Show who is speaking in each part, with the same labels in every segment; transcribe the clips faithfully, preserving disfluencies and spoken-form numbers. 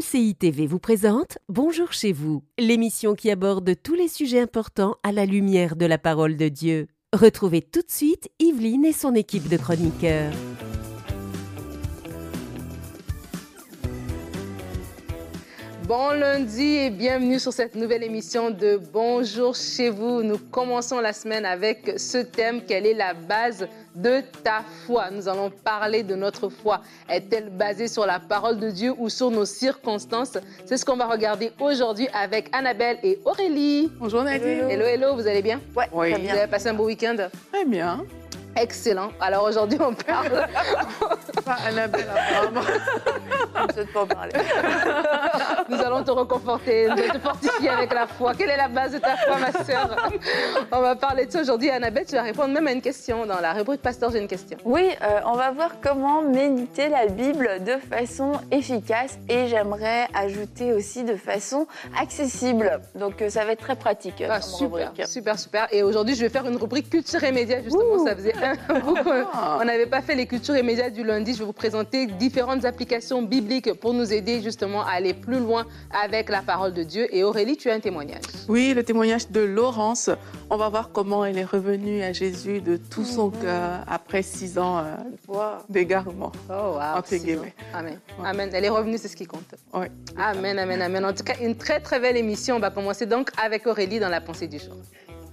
Speaker 1: C I T V vous présente Bonjour chez vous, l'émission qui aborde tous les sujets importants à la lumière de la parole de Dieu. Retrouvez tout de suite Yveline et son équipe de chroniqueurs.
Speaker 2: Bon lundi et bienvenue sur cette nouvelle émission de Bonjour chez vous. Nous commençons la semaine avec ce thème, quelle est la base de ta foi? Nous allons parler de notre foi. Est-elle basée sur la parole de Dieu ou sur nos circonstances? C'est ce qu'on va regarder aujourd'hui avec Annabelle et Aurélie.
Speaker 3: Bonjour Nadine.
Speaker 2: Hello, hello, vous allez bien?
Speaker 3: Ouais, oui. Très bien.
Speaker 2: Vous avez passé un beau week-end?
Speaker 3: Très bien.
Speaker 2: Excellent. Alors aujourd'hui, on parle...
Speaker 3: Pas Annabelle, apparemment. Je ne souhaite pas en parler.
Speaker 2: Nous allons te reconforter, te fortifier avec la foi. Quelle est la base de ta foi, ma sœur? On va parler de ça aujourd'hui. Annabelle, tu vas répondre même à une question. Dans la rubrique Pasteur, j'ai une question.
Speaker 4: Oui, euh, on va voir comment méditer la Bible de façon efficace et j'aimerais ajouter aussi de façon accessible. Donc euh, ça va être très pratique.
Speaker 2: Ah, super, rubrique. super, super. Et aujourd'hui, je vais faire une rubrique culture et médias, justement. Ouh. Ça faisait un bout qu'on n'avait pas fait les cultures et médias du lundi. Je vais vous présenter différentes applications bibliques pour nous aider justement à aller plus loin avec la parole de Dieu. Et Aurélie, tu as un témoignage.
Speaker 3: Oui, le témoignage de Laurence. On va voir comment elle est revenue à Jésus de tout son mmh. cœur après six ans euh, wow. d'égarement.
Speaker 2: Oh, wow.
Speaker 3: Entre guillemets.
Speaker 2: Amen. Ouais. Amen. Elle est revenue, c'est ce qui compte.
Speaker 3: Oui.
Speaker 2: Amen, amen, amen. En tout cas, une très, très belle émission. On va commencer donc avec Aurélie dans la pensée du jour.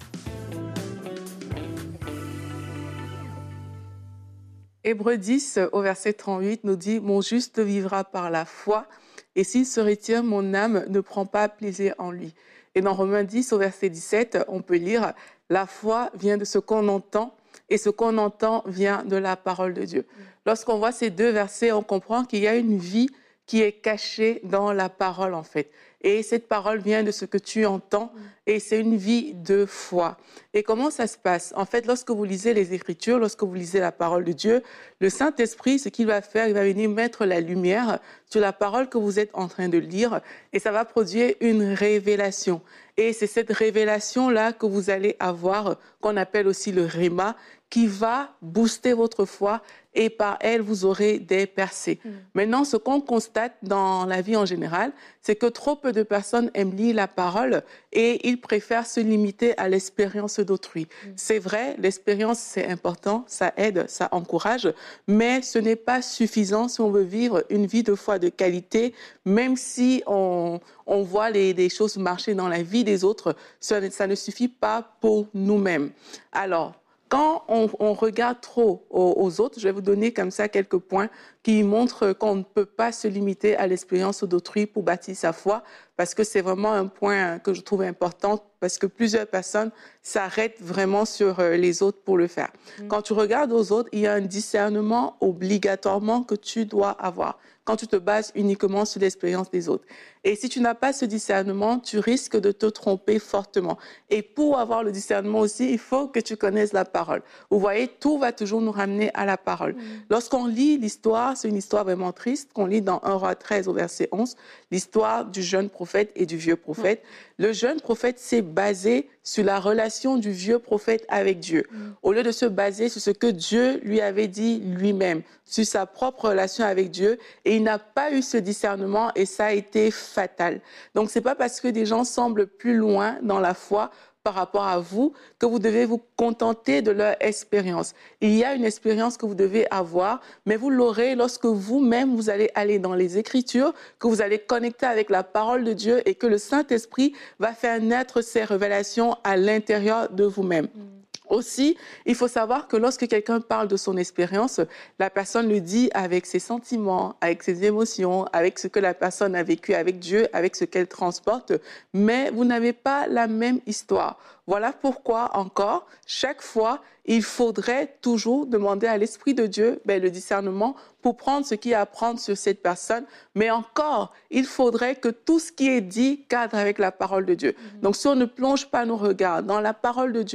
Speaker 3: Hébreux dix, au verset trente-huit, nous dit « Mon juste vivra par la foi, et s'il se retire, mon âme ne prend pas plaisir en lui. » Et dans Romains dix, au verset dix-sept, on peut lire « La foi vient de ce qu'on entend, et ce qu'on entend vient de la parole de Dieu. » Lorsqu'on voit ces deux versets, on comprend qu'il y a une vie qui est cachée dans la parole, en fait. Et cette parole vient de ce que tu entends et c'est une vie de foi. Et comment ça se passe? En fait, lorsque vous lisez les Écritures, lorsque vous lisez la parole de Dieu, le Saint-Esprit, ce qu'il va faire, il va venir mettre la lumière sur la parole que vous êtes en train de lire et ça va produire une révélation. Et c'est cette révélation-là que vous allez avoir, qu'on appelle aussi le réma, qui va booster votre foi et par elle, vous aurez des percées. Mmh. Maintenant, ce qu'on constate dans la vie en général, c'est que trop peu de personnes aiment lire la parole et ils préfèrent se limiter à l'expérience d'autrui. Mmh. C'est vrai, l'expérience, c'est important, ça aide, ça encourage, mais ce n'est pas suffisant si on veut vivre une vie de foi de qualité, même si on, on voit les, les choses marcher dans la vie des autres, ça, ça ne suffit pas pour nous-mêmes. Alors, quand on, on regarde trop aux, aux autres, je vais vous donner comme ça quelques points qui montrent qu'on ne peut pas se limiter à l'expérience d'autrui pour bâtir sa foi, parce que c'est vraiment un point que je trouve important, parce que plusieurs personnes s'arrêtent vraiment sur les autres pour le faire. Mmh. Quand tu regardes aux autres, il y a un discernement obligatoirement que tu dois avoir quand tu te bases uniquement sur l'expérience des autres. Et si tu n'as pas ce discernement, tu risques de te tromper fortement. Et pour avoir le discernement aussi, il faut que tu connaisses la parole. Vous voyez, tout va toujours nous ramener à la parole. Mmh. Lorsqu'on lit l'histoire, c'est une histoire vraiment triste, qu'on lit dans un roi treize au verset onze, l'histoire du jeune prophète et du vieux prophète. Mmh. Le jeune prophète s'est basé sur la relation du vieux prophète avec Dieu, mmh. au lieu de se baser sur ce que Dieu lui avait dit lui-même, sur sa propre relation avec Dieu, et il n'a pas eu ce discernement et ça a été fatal. Donc, c'est pas parce que des gens semblent plus loin dans la foi par rapport à vous que vous devez vous contenter de leur expérience. Il y a une expérience que vous devez avoir, mais vous l'aurez lorsque vous-même, vous allez aller dans les Écritures, que vous allez connecter avec la parole de Dieu et que le Saint-Esprit va faire naître ces révélations à l'intérieur de vous-même. Mmh. Aussi, il faut savoir que lorsque quelqu'un parle de son expérience, la personne le dit avec ses sentiments, avec ses émotions, avec ce que la personne a vécu avec Dieu, avec ce qu'elle transporte, mais vous n'avez pas la même histoire. Voilà pourquoi, encore, chaque fois, il faudrait toujours demander à l'Esprit de Dieu ben, le discernement pour prendre ce qu'il y a à prendre sur cette personne. Mais encore, il faudrait que tout ce qui est dit cadre avec la parole de Dieu. Mmh. Donc, si on ne plonge pas nos regards dans la parole de Dieu,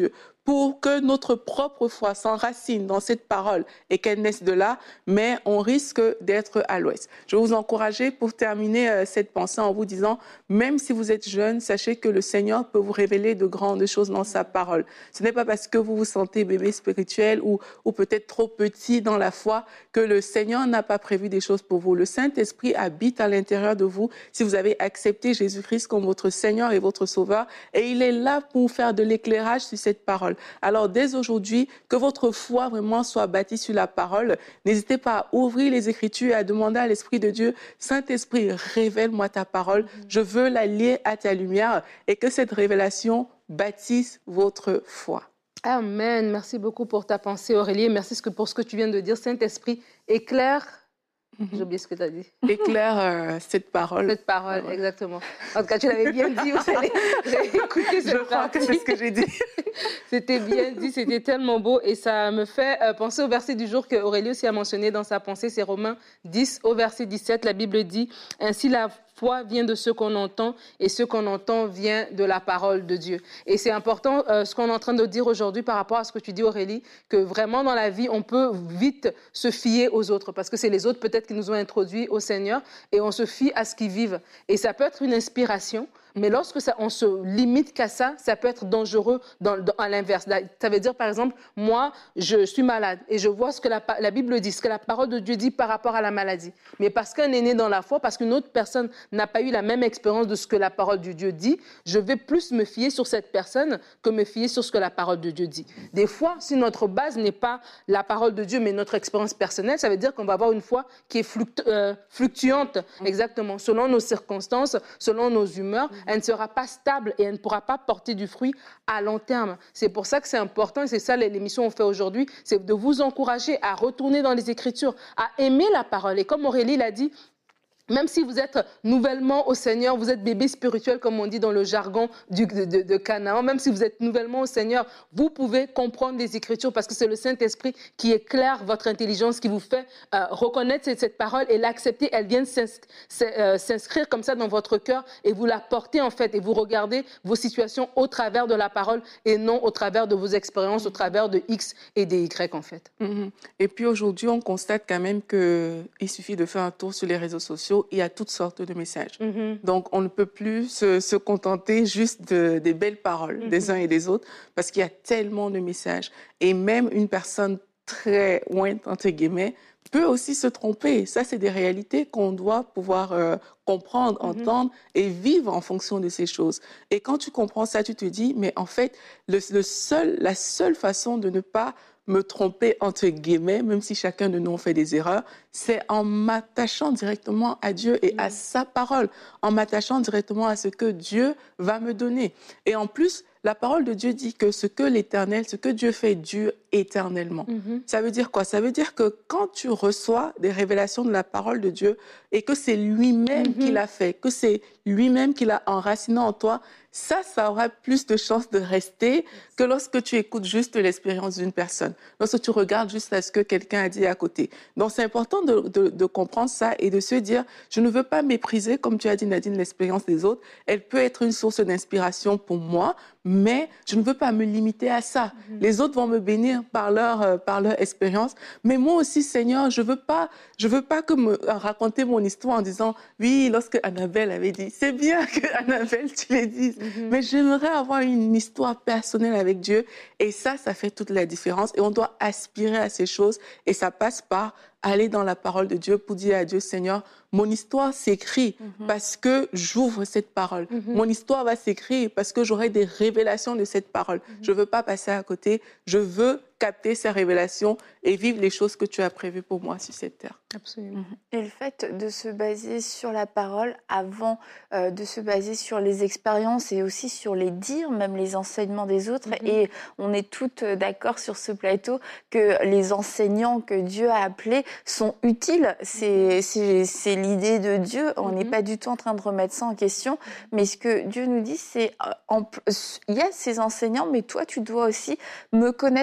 Speaker 3: pour que notre propre foi s'enracine dans cette parole et qu'elle naisse de là, mais on risque d'être à l'ouest. Je vais vous encourager pour terminer euh, cette pensée en vous disant, même si vous êtes jeune, sachez que le Seigneur peut vous révéler de grandes choses dans sa parole. Ce n'est pas parce que vous vous sentez bébé spirituel ou, ou peut-être trop petit dans la foi que le Seigneur n'a pas prévu des choses pour vous. Le Saint-Esprit habite à l'intérieur de vous si vous avez accepté Jésus-Christ comme votre Seigneur et votre Sauveur, et il est là pour faire de l'éclairage sur cette parole. Alors, dès aujourd'hui, que votre foi vraiment soit bâtie sur la parole. N'hésitez pas à ouvrir les Écritures et à demander à l'Esprit de Dieu, Saint-Esprit, révèle-moi ta parole. Je veux la lier à ta lumière et que cette révélation bâtisse votre foi.
Speaker 2: Amen. Merci beaucoup pour ta pensée, Aurélie. Merci pour ce que tu viens de dire. Saint-Esprit, éclaire. Mm-hmm. J'ai oublié ce que tu as dit.
Speaker 3: Éclaire euh, cette parole.
Speaker 2: Cette parole, ouais. Exactement. En tout cas, tu l'avais bien dit. Vous allez écouter cette
Speaker 3: Je crois que c'est ce que j'ai dit.
Speaker 2: C'était bien dit, c'était tellement beau. Et ça me fait euh, penser au verset du jour que Aurélie aussi a mentionné dans sa pensée. C'est Romains dix, au verset dix-sept. La Bible dit « Ainsi la foi vient de ce qu'on entend et ce qu'on entend vient de la parole de Dieu. » Et c'est important euh, ce qu'on est en train de dire aujourd'hui par rapport à ce que tu dis, Aurélie, que vraiment dans la vie, on peut vite se fier aux autres parce que c'est les autres peut-être qui nous ont introduits au Seigneur et on se fie à ce qu'ils vivent. Et ça peut être une inspiration, mais lorsque ça, on se limite qu'à ça, ça peut être dangereux dans, dans, à l'inverse. Ça veut dire, par exemple, moi, je suis malade et je vois ce que la, la Bible dit, ce que la parole de Dieu dit par rapport à la maladie. Mais parce qu'un est né dans la foi, parce qu'une autre personne n'a pas eu la même expérience de ce que la parole de Dieu dit, je vais plus me fier sur cette personne que me fier sur ce que la parole de Dieu dit. Des fois, si notre base n'est pas la parole de Dieu, mais notre expérience personnelle, ça veut dire qu'on va avoir une foi qui est fluctu euh, fluctuante, exactement, selon nos circonstances, selon nos humeurs. Elle ne sera pas stable et elle ne pourra pas porter du fruit à long terme. C'est pour ça que c'est important et c'est ça l'émission qu'on fait aujourd'hui, c'est de vous encourager à retourner dans les Écritures, à aimer la parole. Et comme Aurélie l'a dit, même si vous êtes nouvellement au Seigneur, vous êtes bébé spirituel, comme on dit dans le jargon du, de, de, de Canaan, même si vous êtes nouvellement au Seigneur, vous pouvez comprendre les Écritures parce que c'est le Saint-Esprit qui éclaire votre intelligence, qui vous fait euh, reconnaître cette, cette parole et l'accepter. Elle vient s'inscrire comme ça dans votre cœur et vous la portez en fait et vous regardez vos situations au travers de la parole et non au travers de vos expériences, au travers de X et des Y en fait.
Speaker 3: Mm-hmm. Et puis aujourd'hui, on constate quand même qu'il suffit de faire un tour sur les réseaux sociaux. Il y a toutes sortes de messages. Mm-hmm. Donc, on ne peut plus se, se contenter juste de, des belles paroles mm-hmm. des uns et des autres parce qu'il y a tellement de messages. Et même une personne très ointe, entre guillemets, peut aussi se tromper. Ça, c'est des réalités qu'on doit pouvoir euh, comprendre, mm-hmm. entendre et vivre en fonction de ces choses. Et quand tu comprends ça, tu te dis, mais en fait, le, le seul, la seule façon de ne pas me tromper, entre guillemets, même si chacun de nous fait des erreurs, c'est en m'attachant directement à Dieu et mmh. à sa parole, en m'attachant directement à ce que Dieu va me donner. Et en plus, la parole de Dieu dit que ce que l'Éternel, ce que Dieu fait dure éternellement. Mmh. Ça veut dire quoi? Ça veut dire que quand tu reçois des révélations de la parole de Dieu et que c'est lui-même mmh. qui l'a fait, que c'est lui-même qui l'a enraciné en toi, ça, ça aura plus de chances de rester que lorsque tu écoutes juste l'expérience d'une personne, lorsque tu regardes juste à ce que quelqu'un a dit à côté. Donc, c'est important de, de, de comprendre ça et de se dire, je ne veux pas mépriser, comme tu as dit, Nadine, l'expérience des autres. Elle peut être une source d'inspiration pour moi, mais je ne veux pas me limiter à ça. Mm-hmm. Les autres vont me bénir par leur, euh, par leur expérience, mais moi aussi, Seigneur, je ne veux pas, je veux pas que me raconter mon histoire en disant, oui, lorsque Annabelle avait dit, c'est bien que Annabelle, tu l'aies dit, mm-hmm. mais j'aimerais avoir une histoire personnelle avec Dieu. Et ça, ça fait toute la différence. Et on doit aspirer à ces choses. Et ça passe par aller dans la parole de Dieu pour dire à Dieu, Seigneur, mon histoire s'écrit mm-hmm. parce que j'ouvre cette parole. Mm-hmm. Mon histoire va s'écrire parce que j'aurai des révélations de cette parole. Mm-hmm. Je ne veux pas passer à côté. Je veux capter ces révélations et vivre les choses que tu as prévues pour moi sur cette terre.
Speaker 2: Absolument.
Speaker 4: Et le fait de se baser sur la parole avant euh, de se baser sur les expériences et aussi sur les dires, même les enseignements des autres. Mm-hmm. Et on est toutes d'accord sur ce plateau que les enseignants que Dieu a appelés sont utiles. C'est, c'est, c'est l'idée de Dieu. On n'est mm-hmm. pas du tout en train de remettre ça en question. Mais ce que Dieu nous dit, c'est il y a ces enseignants, mais toi, tu dois aussi me connaître personnellement.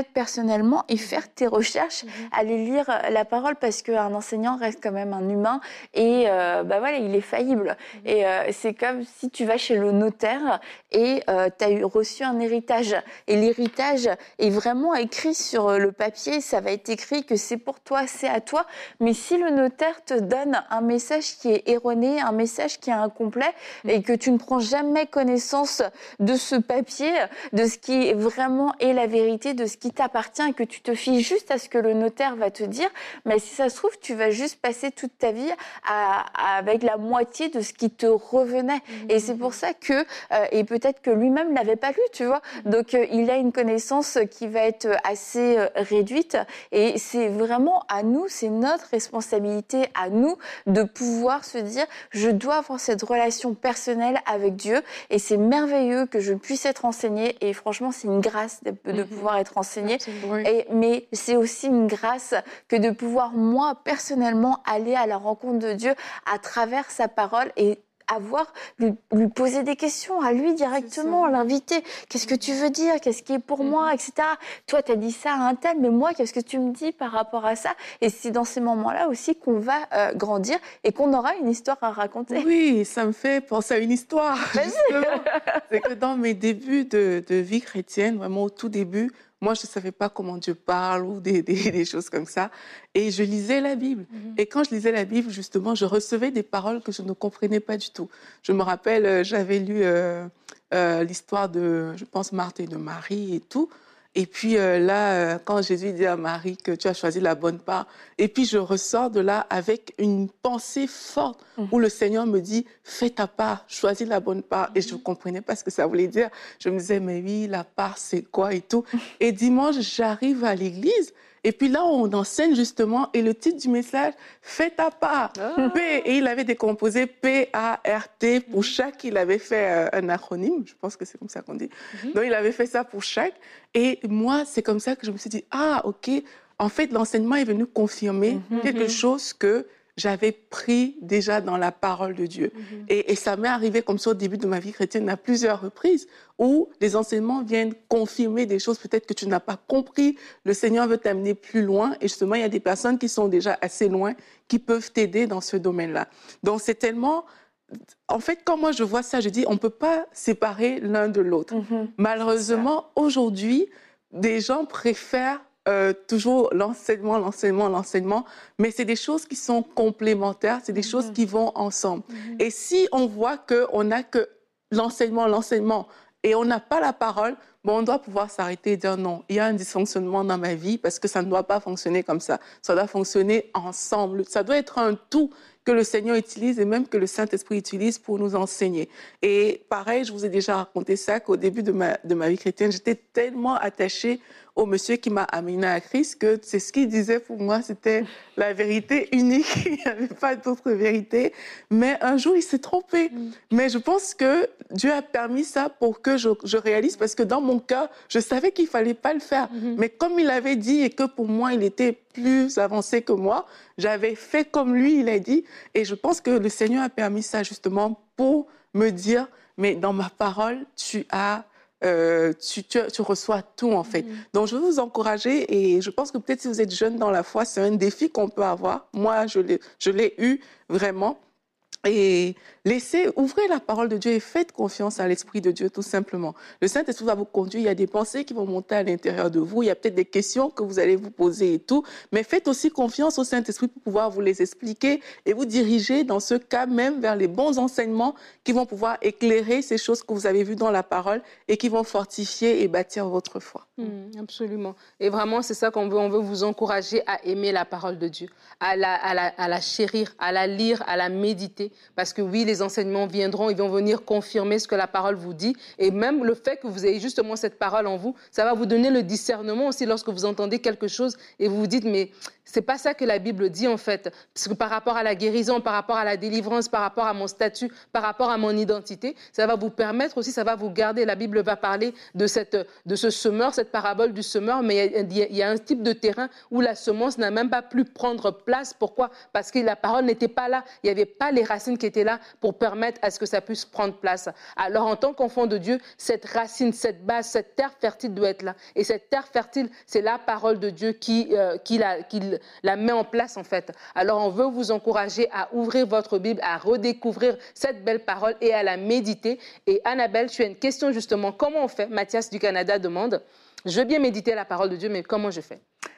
Speaker 4: personnellement et faire tes recherches, mmh. aller lire la parole parce qu'un enseignant reste quand même un humain et euh, bah voilà, il est faillible. Mmh. Et euh, c'est comme si tu vas chez le notaire et euh, tu as reçu un héritage. Et l'héritage est vraiment écrit sur le papier, ça va être écrit que c'est pour toi, c'est à toi. Mais si le notaire te donne un message qui est erroné, un message qui est incomplet mmh. et que tu ne prends jamais connaissance de ce papier, de ce qui est vraiment est la vérité, de ce qui t'appartient et que tu te fies juste à ce que le notaire va te dire, mais si ça se trouve, tu vas juste passer toute ta vie à, à, avec la moitié de ce qui te revenait. Mmh. Et c'est pour ça que, euh, et peut-être que lui-même ne l'avait pas lu, tu vois, mmh. donc euh, il a une connaissance qui va être assez euh, réduite et c'est vraiment à nous, c'est notre responsabilité à nous de pouvoir se dire, je dois avoir cette relation personnelle avec Dieu et c'est merveilleux que je puisse être enseignée et franchement, c'est une grâce de, de mmh. pouvoir être enseignée. Et, mais c'est aussi une grâce que de pouvoir, moi, personnellement, aller à la rencontre de Dieu à travers sa parole et avoir, lui, lui poser des questions à lui directement, l'inviter. Qu'est-ce que tu veux dire? Qu'est-ce qui est pour mmh. moi, et cetera. Toi, tu as dit ça à un tel, mais moi, qu'est-ce que tu me dis par rapport à ça? Et c'est dans ces moments-là aussi qu'on va euh, grandir et qu'on aura une histoire à raconter.
Speaker 3: Oui, ça me fait penser à une histoire, justement. C'est que dans mes débuts de, de vie chrétienne, vraiment au tout début, moi, je ne savais pas comment Dieu parle ou des, des, des choses comme ça. Et je lisais la Bible. Mm-hmm. Et quand je lisais la Bible, justement, je recevais des paroles que je ne comprenais pas du tout. Je me rappelle, j'avais lu euh, euh, l'histoire de, je pense, Marthe et de Marie et tout. Et puis euh, là, euh, quand Jésus dit à Marie que tu as choisi la bonne part, et puis je ressors de là avec une pensée forte mmh. où le Seigneur me dit « Fais ta part, choisis la bonne part. Mmh. » Et je ne comprenais pas ce que ça voulait dire. Je me disais « Mais oui, la part, c'est quoi ?» et tout. Et dimanche, j'arrive à l'église. Et puis là, on enseigne justement, et le titre du message, « Fais ta part oh. ». P, et il avait décomposé P A R T. Pour chaque, il avait fait un acronyme, je pense que c'est comme ça qu'on dit. Mm-hmm. Donc, il avait fait ça pour chaque. Et moi, c'est comme ça que je me suis dit, ah, OK, en fait, l'enseignement est venu confirmer mm-hmm. quelque chose que j'avais pris déjà dans la parole de Dieu. Mm-hmm. Et, et ça m'est arrivé comme ça au début de ma vie chrétienne à plusieurs reprises, où les enseignements viennent confirmer des choses peut-être que tu n'as pas compris. Le Seigneur veut t'amener plus loin. Et justement, il y a des personnes qui sont déjà assez loin, qui peuvent t'aider dans ce domaine-là. Donc, c'est tellement... En fait, quand moi je vois ça, je dis, on ne peut pas séparer l'un de l'autre. Mm-hmm. Malheureusement, aujourd'hui, des gens préfèrent Euh, toujours l'enseignement, l'enseignement, l'enseignement, mais c'est des choses qui sont complémentaires, c'est des mmh. choses qui vont ensemble. Mmh. Et si on voit qu'on n'a que l'enseignement, l'enseignement, et on n'a pas la parole, bon, on doit pouvoir s'arrêter et dire non, il y a un dysfonctionnement dans ma vie parce que ça ne doit pas fonctionner comme ça. Ça doit fonctionner ensemble. Ça doit être un tout que le Seigneur utilise et même que le Saint-Esprit utilise pour nous enseigner. Et pareil, je vous ai déjà raconté ça, qu'au début de ma, de ma vie chrétienne, j'étais tellement attachée au monsieur qui m'a amené à Christ que c'est ce qu'il disait pour moi, c'était la vérité unique. Il n'y avait pas d'autre vérité. Mais un jour, il s'est trompé. Mm. Mais je pense que Dieu a permis ça pour que je, je réalise, parce que dans mon cœur, je savais qu'il ne fallait pas le faire. Mm-hmm. Mais comme il avait dit et que pour moi, il était plus avancé que moi, j'avais fait comme lui, il a dit. Et je pense que le Seigneur a permis ça justement pour me dire, mais dans ma parole, tu as... Euh, tu, tu, tu reçois tout, en fait. Mmh. Donc, je veux vous encourager, et je pense que peut-être si vous êtes jeune dans la foi, c'est un défi qu'on peut avoir. Moi, je l'ai, je l'ai eu vraiment. Et laissez, ouvrez la parole de Dieu et faites confiance à l'Esprit de Dieu, tout simplement. Le Saint-Esprit va vous conduire, il y a des pensées qui vont monter à l'intérieur de vous, il y a peut-être des questions que vous allez vous poser et tout, mais faites aussi confiance au Saint-Esprit pour pouvoir vous les expliquer et vous diriger dans ce cas même vers les bons enseignements qui vont pouvoir éclairer ces choses que vous avez vues dans la parole et qui vont fortifier et bâtir votre foi.
Speaker 2: Mmh, absolument. Et vraiment, c'est ça qu'on veut. On veut vous encourager à aimer la parole de Dieu, à la, à la, à la chérir, à la lire, à la méditer. Parce que oui, les enseignements viendront, ils vont venir confirmer ce que la parole vous dit. Et même le fait que vous ayez justement cette parole en vous, ça va vous donner le discernement aussi lorsque vous entendez quelque chose et vous vous dites, mais c'est pas ça que la Bible dit en fait. Parce que par rapport à la guérison, par rapport à la délivrance, par rapport à mon statut, par rapport à mon identité, ça va vous permettre aussi, ça va vous garder. La Bible va parler de, cette, de ce semeur, cette parabole du semeur, mais il y, a, il y a un type de terrain où la semence n'a même pas pu prendre place. Pourquoi? Parce que la parole n'était pas là. Il n'y avait pas les racines racines qui étaient là pour permettre à ce que ça puisse prendre place. Alors, en tant qu'enfant de Dieu, cette racine, cette base, cette terre fertile doit être là. Et cette terre fertile, c'est la parole de Dieu qui, euh, qui, la, qui la met en place, en fait. Alors, on veut vous encourager à ouvrir votre Bible, à redécouvrir cette belle parole et à la méditer. Et Annabelle, tu as une question justement. Comment on fait? Mathias du Canada demande. Je veux bien méditer la parole de Dieu, mais comment je fais?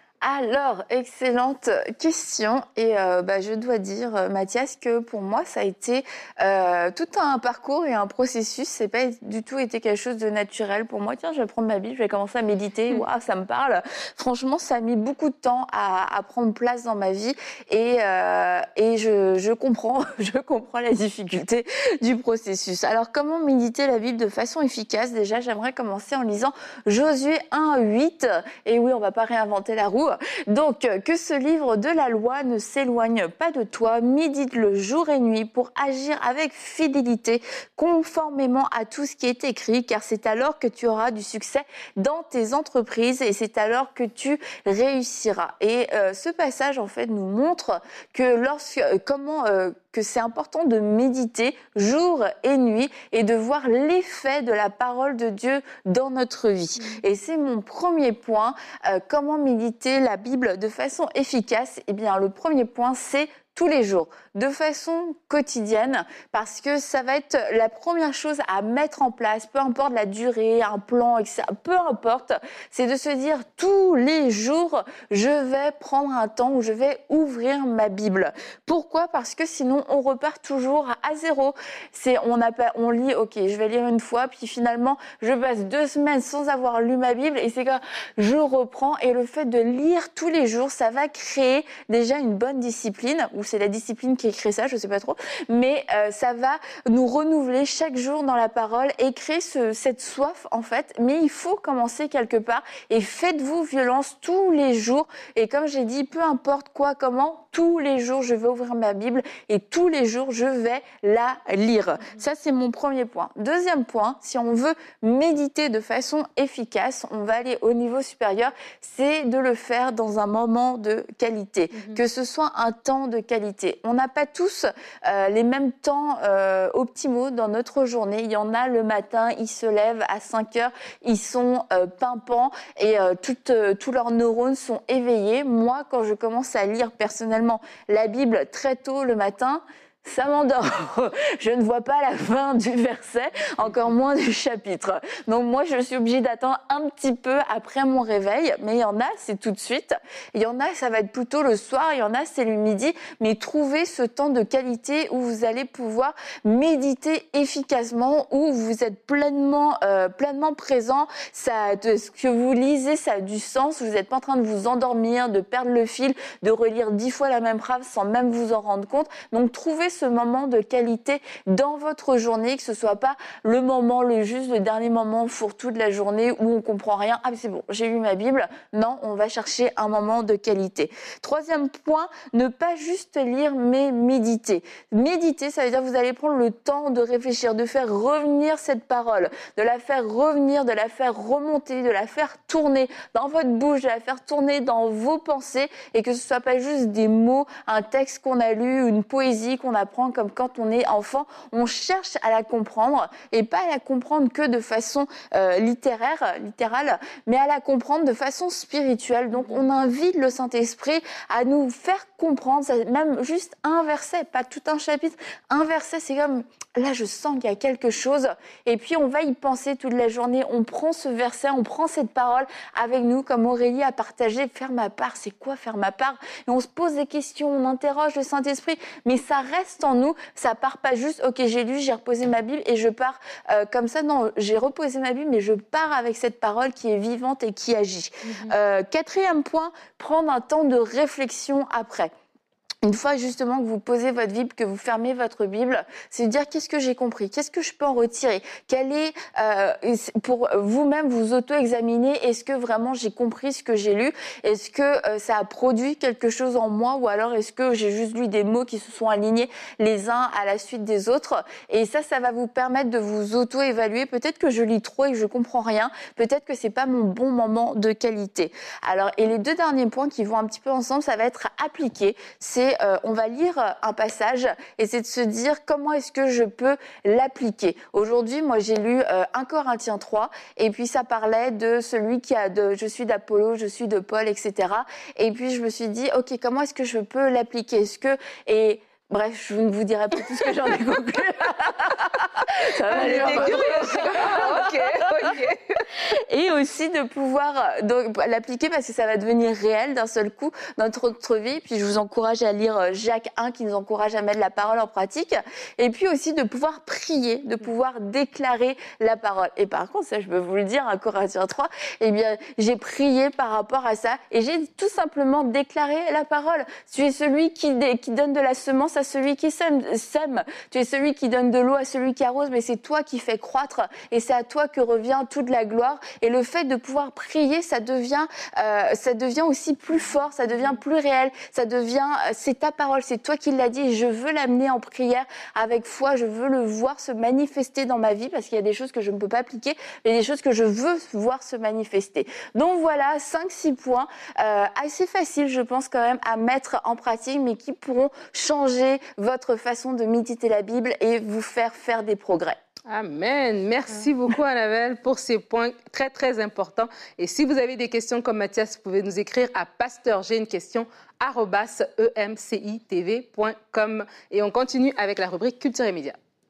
Speaker 4: Alors, excellente question. Et euh, bah, je dois dire, euh, Mathias, que pour moi, ça a été euh, tout un parcours et un processus. C'est pas du tout été quelque chose de naturel pour moi. Tiens, je vais prendre ma Bible, je vais commencer à méditer. Waouh, ça me parle. Franchement, ça a mis beaucoup de temps à, à prendre place dans ma vie. Et, euh, et je, je comprends, je comprends la difficulté du processus. Alors, comment méditer la Bible de façon efficace? Déjà, j'aimerais commencer en lisant Josué un, huit. Et oui, on va pas réinventer la roue. Donc, que ce livre de la loi ne s'éloigne pas de toi, médite-le jour et nuit pour agir avec fidélité, conformément à tout ce qui est écrit, car c'est alors que tu auras du succès dans tes entreprises et c'est alors que tu réussiras. Et euh, ce passage, en fait, nous montre que lorsque, comment, euh, que c'est important de méditer jour et nuit et de voir l'effet de la parole de Dieu dans notre vie. Et c'est mon premier point, euh, comment méditer la Bible de façon efficace. Eh bien, le premier point, c'est tous les jours, de façon quotidienne, parce que ça va être la première chose à mettre en place, peu importe la durée, un plan, et cetera, peu importe, c'est de se dire tous les jours, je vais prendre un temps où je vais ouvrir ma Bible. Pourquoi? Parce que sinon, on repart toujours à zéro. C'est, on, a, on lit, ok, je vais lire une fois, puis finalement, je passe deux semaines sans avoir lu ma Bible, et c'est que je reprends, et le fait de lire tous les jours, ça va créer déjà une bonne discipline, ou c'est la discipline qui crée ça, je sais pas trop, mais euh, ça va nous renouveler chaque jour dans la parole et créer ce, cette soif en fait, mais il faut commencer quelque part et faites-vous violence tous les jours et comme j'ai dit, peu importe quoi, comment, tous les jours je vais ouvrir ma Bible et tous les jours je vais la lire. Ça c'est mon premier point. Deuxième point, si on veut méditer de façon efficace, on va aller au niveau supérieur, c'est de le faire dans un moment de qualité, mm-hmm. que ce soit un temps de qualité. On n'a pas tous euh, les mêmes temps euh, optimaux dans notre journée. Il y en a le matin, ils se lèvent à cinq heures, ils sont euh, pimpants et euh, toutes, euh, tous leurs neurones sont éveillés. Moi, quand je commence à lire personnellement la Bible très tôt le matin, ça m'endort. Je ne vois pas la fin du verset, encore moins du chapitre. Donc moi, je suis obligée d'attendre un petit peu après mon réveil. Mais il y en a, c'est tout de suite. Il y en a, ça va être plutôt le soir. Il y en a, c'est le midi. Mais trouvez ce temps de qualité où vous allez pouvoir méditer efficacement, où vous êtes pleinement, euh, pleinement présent. Ça, ce que vous lisez, ça a du sens. Vous n'êtes pas en train de vous endormir, de perdre le fil, de relire dix fois la même phrase sans même vous en rendre compte. Donc trouvez ce moment de qualité dans votre journée, que ce soit pas le moment, le juste, le dernier moment fourre-tout de la journée où on comprend rien. Ah, c'est bon, j'ai lu ma Bible. Non, on va chercher un moment de qualité. Troisième point, ne pas juste lire, mais méditer. Méditer, ça veut dire que vous allez prendre le temps de réfléchir, de faire revenir cette parole, de la faire revenir, de la faire remonter, de la faire tourner dans votre bouche, de la faire tourner dans vos pensées et que ce soit pas juste des mots, un texte qu'on a lu, une poésie qu'on a apprend comme quand on est enfant, on cherche à la comprendre et pas à la comprendre que de façon euh, littéraire, littérale, mais à la comprendre de façon spirituelle. Donc on invite le Saint-Esprit à nous faire comprendre, même juste un verset, pas tout un chapitre, un verset, c'est comme là je sens qu'il y a quelque chose et puis on va y penser toute la journée, on prend ce verset, on prend cette parole avec nous comme Aurélie a partagé, faire ma part, c'est quoi faire ma part? Et on se pose des questions, on interroge le Saint-Esprit, mais ça reste en nous, ça part pas juste, ok j'ai lu, j'ai reposé ma Bible et je pars euh, comme ça, non, j'ai reposé ma Bible mais je pars avec cette parole qui est vivante et qui agit. Mm-hmm. Euh, quatrième point, prendre un temps de réflexion après. Une fois justement que vous posez votre Bible, que vous fermez votre Bible, c'est de dire qu'est-ce que j'ai compris, qu'est-ce que je peux en retirer, quel est euh, pour vous-même vous auto-examiner, est-ce que vraiment j'ai compris ce que j'ai lu, est-ce que euh, ça a produit quelque chose en moi ou alors est-ce que j'ai juste lu des mots qui se sont alignés les uns à la suite des autres et ça, ça va vous permettre de vous auto-évaluer. Peut-être que je lis trop et que je comprends rien, peut-être que c'est pas mon bon moment de qualité. Alors et les deux derniers points qui vont un petit peu ensemble, ça va être appliqué, c'est c'est, euh, on va lire un passage et c'est de se dire comment est-ce que je peux l'appliquer. Aujourd'hui, moi, j'ai lu euh, un Corinthiens trois et puis ça parlait de celui qui a de, je suis d'Apollo, je suis de Paul, et cetera. Et puis je me suis dit, ok, comment est-ce que je peux l'appliquer? Est-ce que et Bref, je ne vous dirai pas tout ce que j'en ai conclu. Ça va aller.
Speaker 2: Ok, ok.
Speaker 4: Et aussi de pouvoir donc, l'appliquer parce que ça va devenir réel d'un seul coup dans notre vie. Puis je vous encourage à lire Jacques un qui nous encourage à mettre la parole en pratique. Et puis aussi de pouvoir prier, de pouvoir déclarer la parole. Et par contre, ça je peux vous le dire, un Corinthiens trois, eh bien j'ai prié par rapport à ça et j'ai tout simplement déclaré la parole. Tu es celui qui, qui donne de la semence à celui qui sème, sème. Tu es celui qui donne de l'eau à celui qui arrose, mais c'est toi qui fais croître et c'est à toi que revient toute la gloire. Et le fait de pouvoir prier, ça devient, euh, ça devient aussi plus fort, ça devient plus réel, ça devient, c'est ta parole, c'est toi qui l'as dit et je veux l'amener en prière avec foi, je veux le voir se manifester dans ma vie parce qu'il y a des choses que je ne peux pas appliquer, mais des choses que je veux voir se manifester. Donc voilà, cinq six points, euh, assez faciles je pense quand même à mettre en pratique, mais qui pourront changer votre façon de méditer la Bible et vous faire faire des progrès.
Speaker 2: Amen. Merci beaucoup, Annabelle, pour ces points très, très importants. Et si vous avez des questions comme Mathias, vous pouvez nous écrire à pasteur j'ai une question arobase e m c i t v point com. Et on continue avec la rubrique Culture et Médias.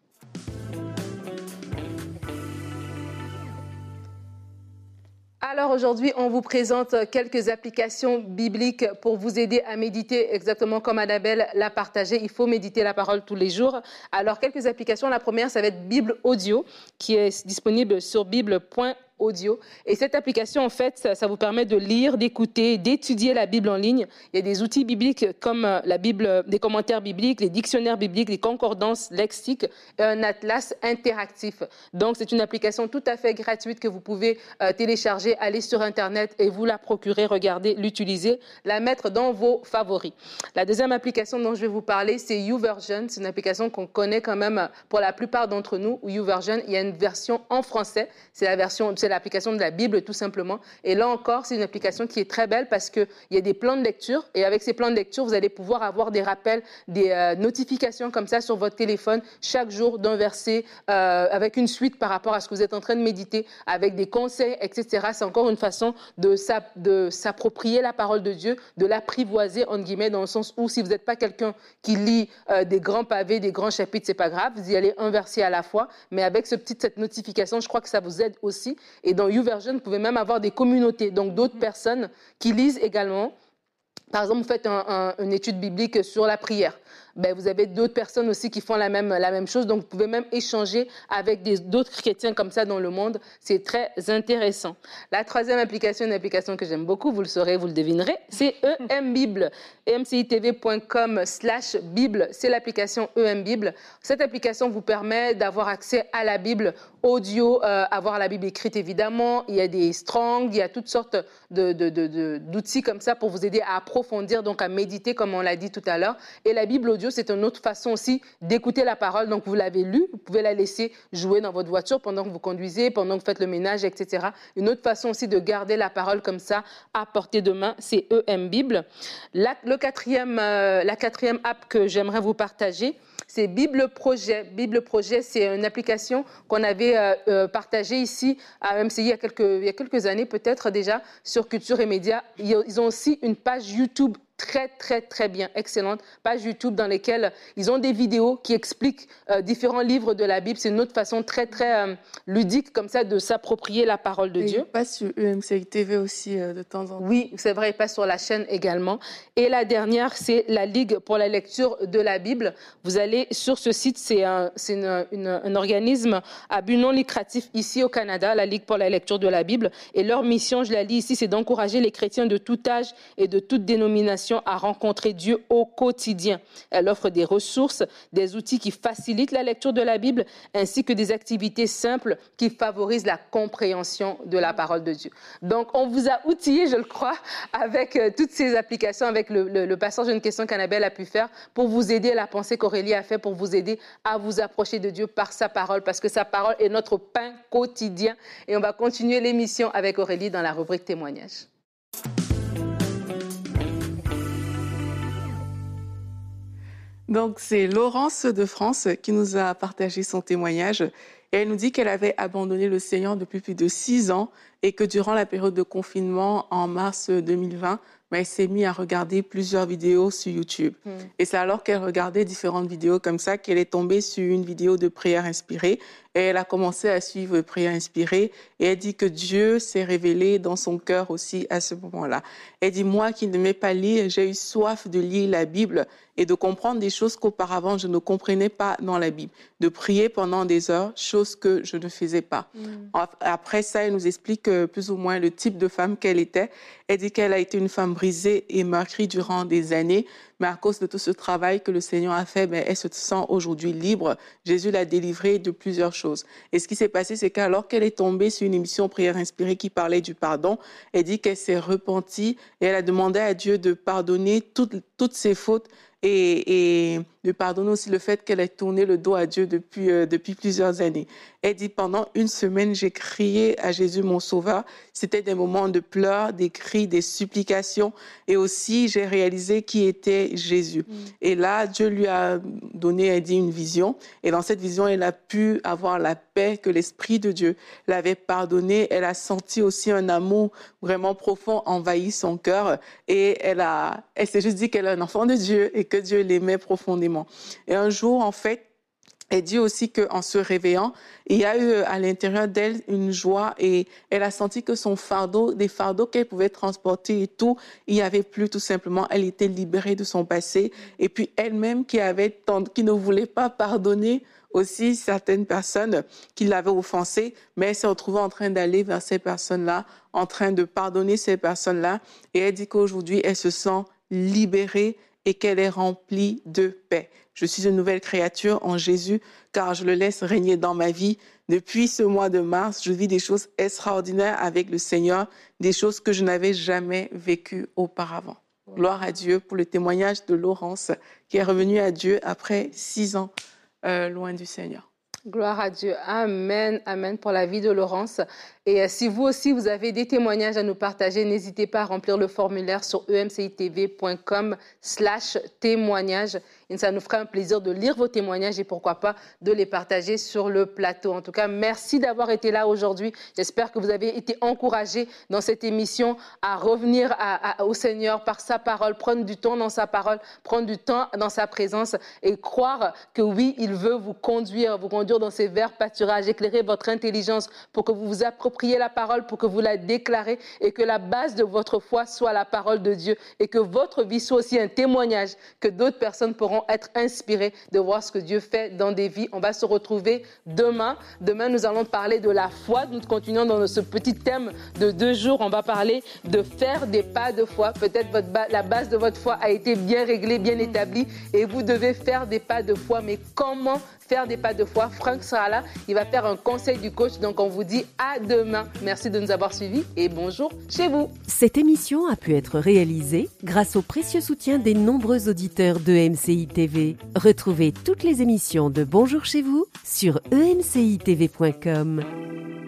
Speaker 2: Alors aujourd'hui, on vous présente quelques applications bibliques pour vous aider à méditer exactement comme Annabelle l'a partagé. Il faut méditer la parole tous les jours. Alors quelques applications. La première, ça va être Bible Audio qui est disponible sur bible point com. Audio. Et cette application, en fait, ça, ça vous permet de lire, d'écouter, d'étudier la Bible en ligne. Il y a des outils bibliques comme la Bible, des commentaires bibliques, les dictionnaires bibliques, les concordances lexiques et un atlas interactif. Donc, c'est une application tout à fait gratuite que vous pouvez euh, télécharger, aller sur Internet et vous la procurer, regarder, l'utiliser, la mettre dans vos favoris. La deuxième application dont je vais vous parler, c'est YouVersion. C'est une application qu'on connaît quand même pour la plupart d'entre nous. YouVersion, il y a une version en français. C'est la version c'est l'application de la Bible tout simplement. Et là encore, c'est une application qui est très belle parce qu'il y a des plans de lecture et avec ces plans de lecture, vous allez pouvoir avoir des rappels, des euh, notifications comme ça sur votre téléphone chaque jour d'un verset euh, avec une suite par rapport à ce que vous êtes en train de méditer, avec des conseils, et cetera. C'est encore une façon de, de s'approprier la parole de Dieu, de l'apprivoiser, entre guillemets, dans le sens où si vous n'êtes pas quelqu'un qui lit euh, des grands pavés, des grands chapitres, c'est pas grave, vous y allez un verset à la fois, mais avec ce petit, cette notification, je crois que ça vous aide aussi. Et dans YouVersion, vous pouvez même avoir des communautés, donc d'autres personnes qui lisent également. Par exemple, vous faites un, un, une étude biblique sur la prière. Ben, vous avez d'autres personnes aussi qui font la même, la même chose. Donc, vous pouvez même échanger avec des, d'autres chrétiens comme ça dans le monde. C'est très intéressant. La troisième application, une application que j'aime beaucoup, vous le saurez, vous le devinerez, c'est E M Bible. e m c i t v point com slash Bible, c'est l'application E M Bible. Cette application vous permet d'avoir accès à la Bible audio, euh, avoir la Bible écrite évidemment. Il y a des Strong, il y a toutes sortes de, de, de, de, d'outils comme ça pour vous aider à approfondir, donc à méditer comme on l'a dit tout à l'heure. Et la Bible audio, c'est une autre façon aussi d'écouter la parole. Donc, vous l'avez lue, vous pouvez la laisser jouer dans votre voiture pendant que vous conduisez, pendant que vous faites le ménage, et cetera. Une autre façon aussi de garder la parole comme ça à portée de main, c'est E M Bible. La, le quatrième, euh, la quatrième app que j'aimerais vous partager, c'est Bible Projet. Bible Projet, c'est une application qu'on avait euh, euh, partagée ici à M C I il y a quelques, il y a quelques années peut-être déjà sur Culture et Médias. Ils ont aussi une page YouTube très, très, très bien, excellente page YouTube dans laquelle ils ont des vidéos qui expliquent euh, différents livres de la Bible. C'est une autre façon très, très euh, ludique comme ça de s'approprier la parole de
Speaker 3: Et
Speaker 2: Dieu.
Speaker 3: Il passe sur E M C I T V aussi euh, de temps en temps.
Speaker 2: Oui, c'est vrai, il passe sur la chaîne également. Et la dernière, c'est la Ligue pour la lecture de la Bible. Vous allez sur ce site, c'est un, c'est une, une, un organisme à but non lucratif ici au Canada, la Ligue pour la lecture de la Bible. Et leur mission, je la lis ici, c'est d'encourager les chrétiens de tout âge et de toute dénomination à rencontrer Dieu au quotidien. Elle offre des ressources, des outils qui facilitent la lecture de la Bible, ainsi que des activités simples qui favorisent la compréhension de la parole de Dieu. Donc, on vous a outillé, je le crois, avec euh, toutes ces applications, avec le, le, le passage d'une question qu'Annabelle a pu faire pour vous aider, la pensée qu'Aurélie a fait pour vous aider à vous approcher de Dieu par sa parole, parce que sa parole est notre pain quotidien. Et on va continuer l'émission avec Aurélie dans la rubrique témoignage.
Speaker 3: Donc, c'est Laurence de France qui nous a partagé son témoignage. Et elle nous dit qu'elle avait abandonné le Seigneur depuis plus de six ans et que durant la période de confinement en mars deux mille vingt, ben, elle s'est mise à regarder plusieurs vidéos sur YouTube. Mm. Et c'est alors qu'elle regardait différentes vidéos comme ça qu'elle est tombée sur une vidéo de prière inspirée. Et elle a commencé à suivre Prière inspirée. Et elle dit que Dieu s'est révélé dans son cœur aussi à ce moment-là. Elle dit, moi qui n'aimais pas lire, j'ai eu soif de lire la Bible et de comprendre des choses qu'auparavant je ne comprenais pas dans la Bible. De prier pendant des heures, chose que je ne faisais pas. Mm. Après ça, elle nous explique plus ou moins le type de femme qu'elle était. Elle dit qu'elle a été une femme brisée et meurtrie durant des années. Mais à cause de tout ce travail que le Seigneur a fait, ben, elle se sent aujourd'hui libre. Jésus l'a délivrée de plusieurs choses. Et ce qui s'est passé, c'est qu'alors qu'elle est tombée sur une émission Prière inspirée qui parlait du pardon, elle dit qu'elle s'est repentie et elle a demandé à Dieu de pardonner toutes, toutes ses fautes et, et de pardonner aussi le fait qu'elle ait tourné le dos à Dieu depuis, euh, depuis plusieurs années. Elle dit, pendant une semaine, j'ai crié à Jésus, mon sauveur. C'était des moments de pleurs, des cris, des supplications. Et aussi, j'ai réalisé qui était Jésus. Mm. Et là, Dieu lui a donné, elle dit, une vision. Et dans cette vision, elle a pu avoir la paix que l'Esprit de Dieu l'avait pardonné. Elle a senti aussi un amour vraiment profond envahir son cœur. Et elle, a, elle s'est juste dit qu'elle est un enfant de Dieu et que Dieu l'aimait profondément. Et un jour, en fait, elle dit aussi qu'en se réveillant, il y a eu à l'intérieur d'elle une joie et elle a senti que son fardeau, des fardeaux qu'elle pouvait transporter et tout, il n'y avait plus tout simplement. Elle était libérée de son passé. Et puis elle-même qui, avait, qui ne voulait pas pardonner aussi certaines personnes qui l'avaient offensée, mais elle s'est retrouvée en train d'aller vers ces personnes-là, en train de pardonner ces personnes-là. Et elle dit qu'aujourd'hui, elle se sent libérée et qu'elle est remplie de paix. Je suis une nouvelle créature en Jésus, car je le laisse régner dans ma vie. Depuis ce mois de mars, je vis des choses extraordinaires avec le Seigneur, des choses que je n'avais jamais vécues auparavant. Wow. Gloire à Dieu pour le témoignage de Laurence, qui est revenue à Dieu après six ans euh, loin du Seigneur.
Speaker 2: Gloire à Dieu. Amen. Amen pour la vie de Laurence. Et euh, si vous aussi, vous avez des témoignages à nous partager, n'hésitez pas à remplir le formulaire sur e m c i t v point com slash témoignage. Et ça nous fera un plaisir de lire vos témoignages et pourquoi pas de les partager sur le plateau. En tout cas, merci d'avoir été là aujourd'hui. J'espère que vous avez été encouragés dans cette émission à revenir à, à, au Seigneur par sa parole, prendre du temps dans sa parole, prendre du temps dans sa présence et croire que oui, il veut vous conduire, vous conduire dans ces verts pâturages, éclairer votre intelligence pour que vous vous appropriez la parole, pour que vous la déclarez et que la base de votre foi soit la parole de Dieu et que votre vie soit aussi un témoignage que d'autres personnes pourront être inspirés de voir ce que Dieu fait dans des vies. On va se retrouver demain. Demain, nous allons parler de la foi. Nous continuons dans ce petit thème de deux jours. On va parler de faire des pas de foi. Peut-être votre ba- la base de votre foi a été bien réglée, bien établie et vous devez faire des pas de foi. Mais comment faire des pas de foi? Franck sera là. Il va faire un conseil du coach. Donc, on vous dit à demain. Merci de nous avoir suivis et bonjour chez vous.
Speaker 1: Cette émission a pu être réalisée grâce au précieux soutien des nombreux auditeurs de E M C I T V. Retrouvez toutes les émissions de Bonjour chez vous sur e m c i t v point com.